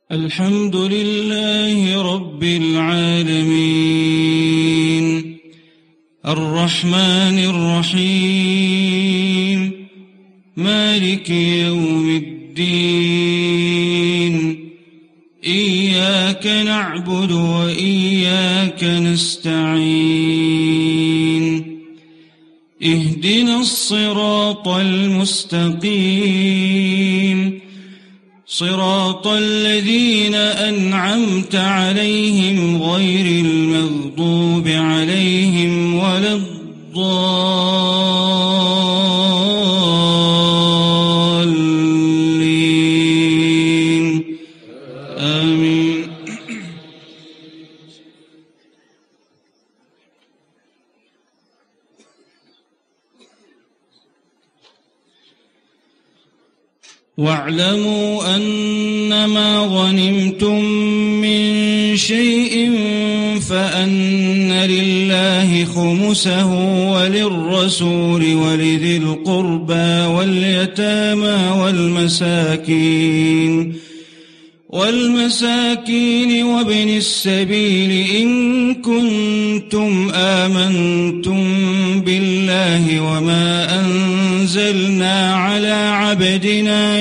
الحمد لله رب العالمين الرحمن الرحيم مالك يوم الدين إياك نعبد وإياك نستعين اهدنا الصراط المستقيم صراط الذين أنعمت عليهم غير المغضوب عليهم ولا الضالين آمين. واعلموا أنما غنمتم من شيء فأن لله خمسه وللرسول ولذي القربى واليتامى والمساكين وابن السبيل إن كنتم آمنتم بالله وما أنزلنا على عبدنا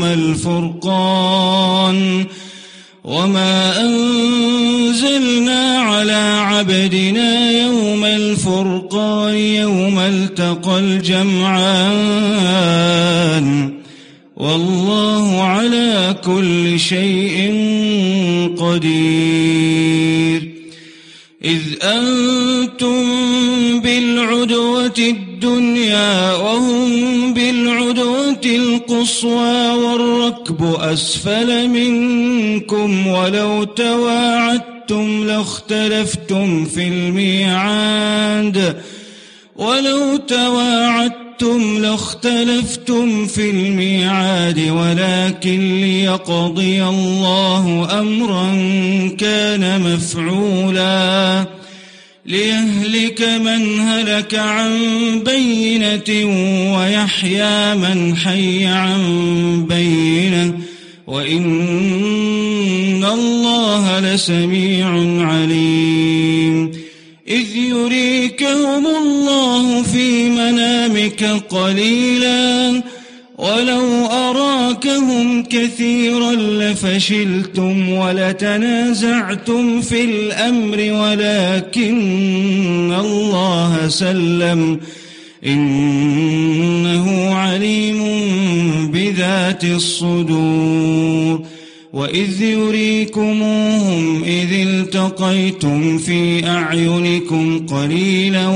يوم الفرقان يوم التقى الجمعان والله على كل شيء قدير. إذ أنتم بالعدوة الدنيا وهم بالعدوة القصوى والركب أسفل منكم ولو تواعدتم لاختلفتم في الميعاد ولكن ليقضي الله أمرا كان مفعولا ليهلك من هلك عن بينة ويحيى من حي عن بينة وإن الله لسميع عليم. إذ يريكهم الله في منامك قليلا ولو أراكهم كثيرا لفشلتم ولتنازعتم في الأمر ولكن الله سلم إنه عليم بذات الصدور. وإذ يريكموهم إذ التقيتم في أعينكم قليلا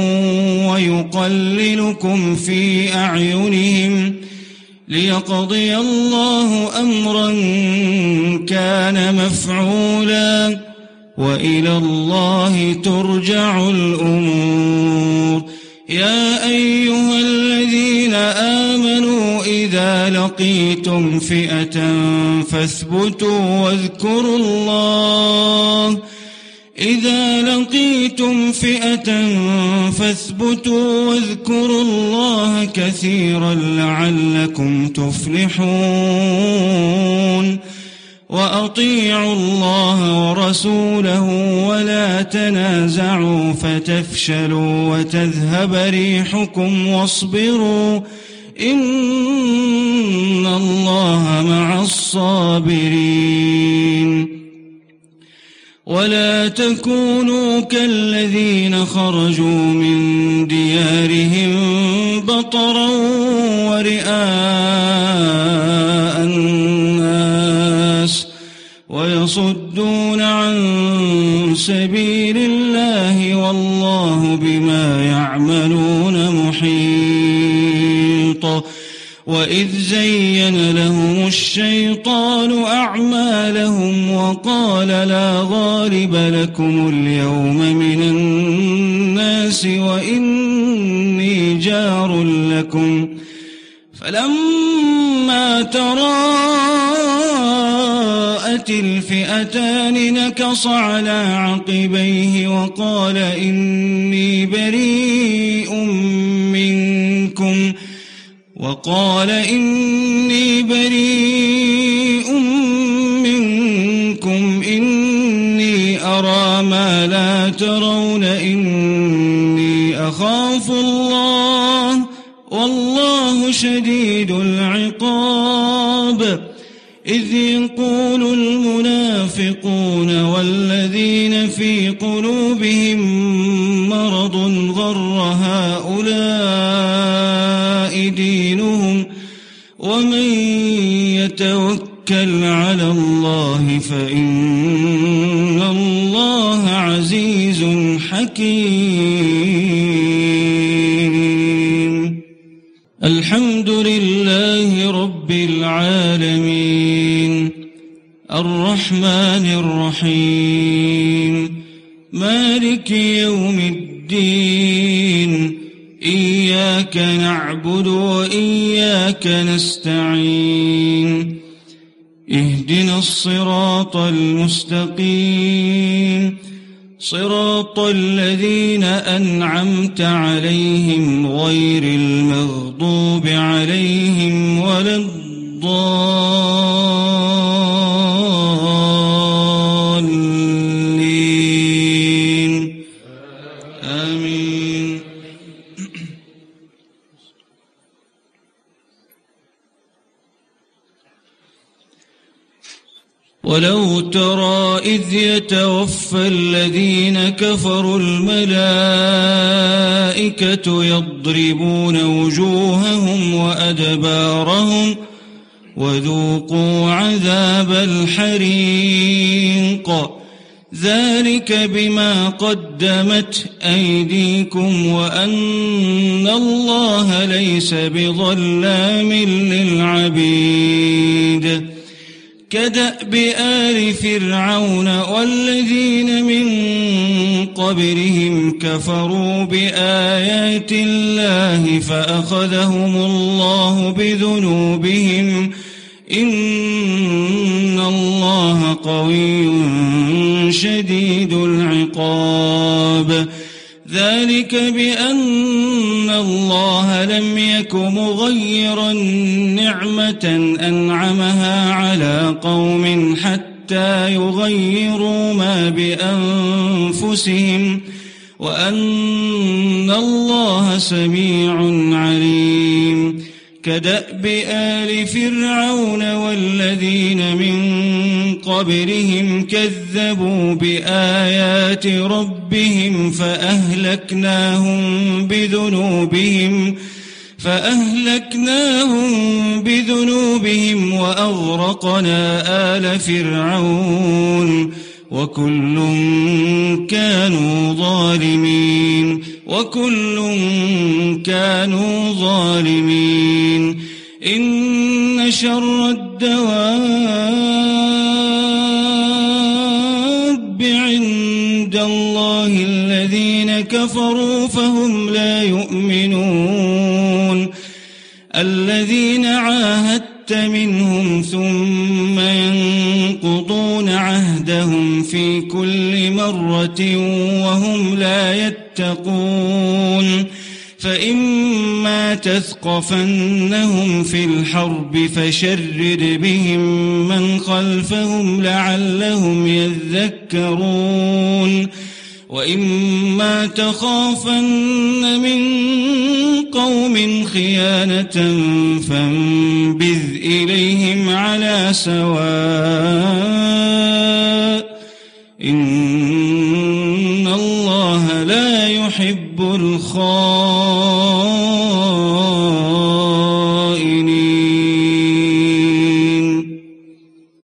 ويقللكم في أعينهم ليقضي الله أمرا كان مفعولا وإلى الله ترجع الأمور. يا أيها الذين آمنوا إذا لقيتم فئة فاثبتوا واذكروا الله كثيرا لعلكم تفلحون. وأطيعوا الله ورسوله ولا تنازعوا فتفشلوا وتذهب ريحكم واصبروا إن الله مع الصابرين. ولا تكونوا كالذين خرجوا من ديارهم بطرا ورئاء الناس ويصدون عن سبيل الله والله بما يعملون محيط. وإذ زين لهم الشيطان أعمالهم وقال لا غالب لكم اليوم من الناس وإني جار لكم فلما تراءت الفئتان نكص على عقبيه وقال إني بريء منكم وقال إني بريء منكم وأخافوا الله والله شديد العقاب إذ يقول المنافقون والذين في قلوبهم مرض غر هؤلاء دينهم ومن يتوكل على الله فإن الله عزيز حكيم. الحمد لله رب العالمين الرحمن الرحيم مالك يوم الدين إياك نعبد وإياك نستعين اهدنا الصراط المستقيم صراط الذين أنعمت عليهم غير المغضوب عليهم ولا الضالين آمين. ولو ترى إذ يتوفى الذين كفروا الملائكة يضربون وجوههم وأدبارهم وذوقوا عذاب الحريق ذلك بما قدمت أيديكم وأن الله ليس بظلام للعبيد. كدأب آل فرعون والذين من قبلهم كفروا بآيات الله فأخذهم الله بذنوبهم إن الله قوي شديد العقاب. ذلك بأن الله لم يك مغيرا نعمة أنعمها على قوم حتى يغيروا ما بأنفسهم وأن الله سميع عليم. كدأب آل فرعون والذين من قبلهم كذبوا بآيات ربهم فأهلكناهم بذنوبهم وأغرقنا آل فرعون وكل كانوا ظالمين. إن شر الدواب عند الله الذين كفروا فهم لا يؤمنون. الذين عاهدت منهم ثم ينقضون عهدهم في كل مرة وهم لا يتقون. فإما تثقفنهم في الحرب فشرد بهم من خلفهم لعلهم يذكرون. وإما تخافن من قوم خيانة فانبذ إليهم على سواء إن الله لا يحب الخائنين.